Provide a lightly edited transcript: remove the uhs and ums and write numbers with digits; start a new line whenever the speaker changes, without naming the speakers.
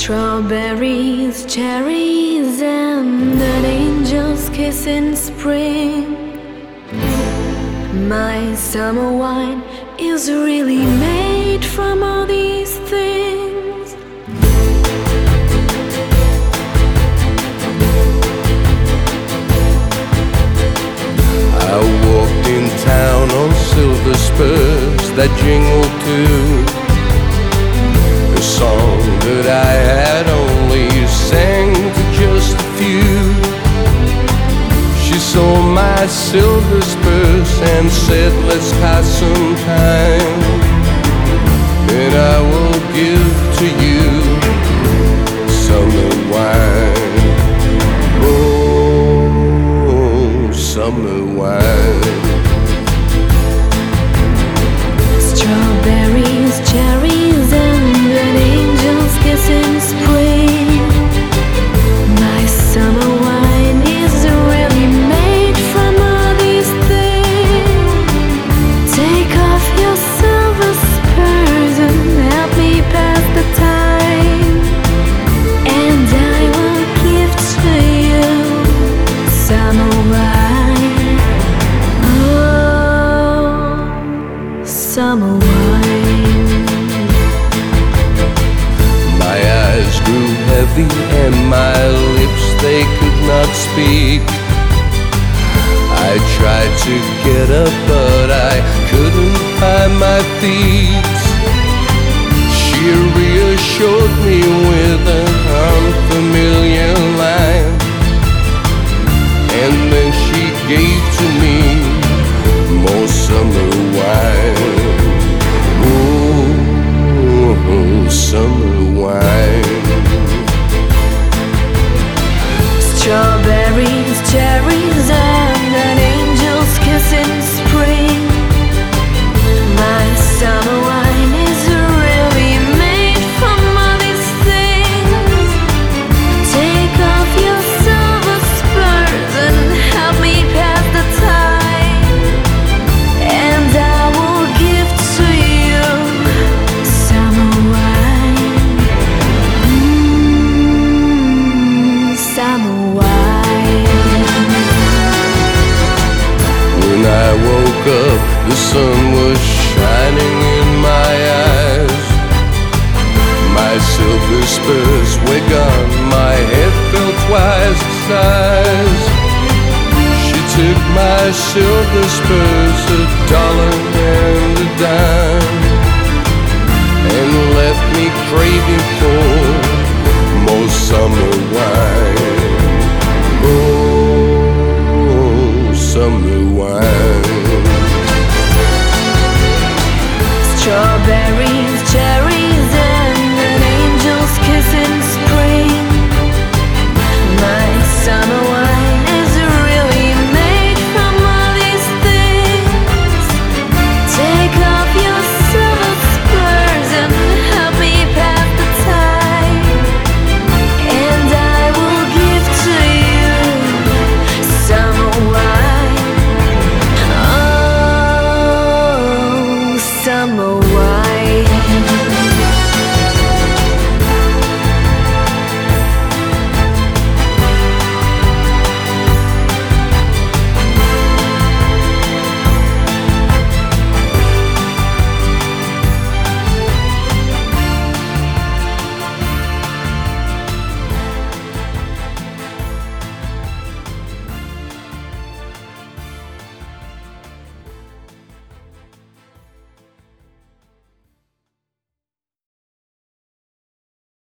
Strawberries, cherries, and an angel's kiss in spring. My summer wine is really made from all these things.
I walked in town on silver spurs that jingled too, a song that I had only sang to just a few. She saw my silver spurs and said, let's pass some time, and I will give to you summer wine. Oh, summer wine.
Strawberries, cherries, and an angel's kiss in spring. My summer wine is really made from all these things. Take off your silver spurs and help me pass the time, and I will give to you summer wine. Oh, summer wine.
My eyes grew heavy and my lips, they could not speak. I tried to get up but I couldn't find my feet. She reassured me with an unfamiliar line, and then she gave to me more summer wine. Oh, summer wine.
Strawberries, cherries, and an angel's kiss in spring. My summer wine is really made from all these things. Take off your silver spurs and help me pass the time, and I will give to you summer wine. Summer wine.
When I woke up, the sun was shining in my eyes. My silver spurs were gone, my head felt twice the size. She took my silver spurs, $1 and a dime, and left me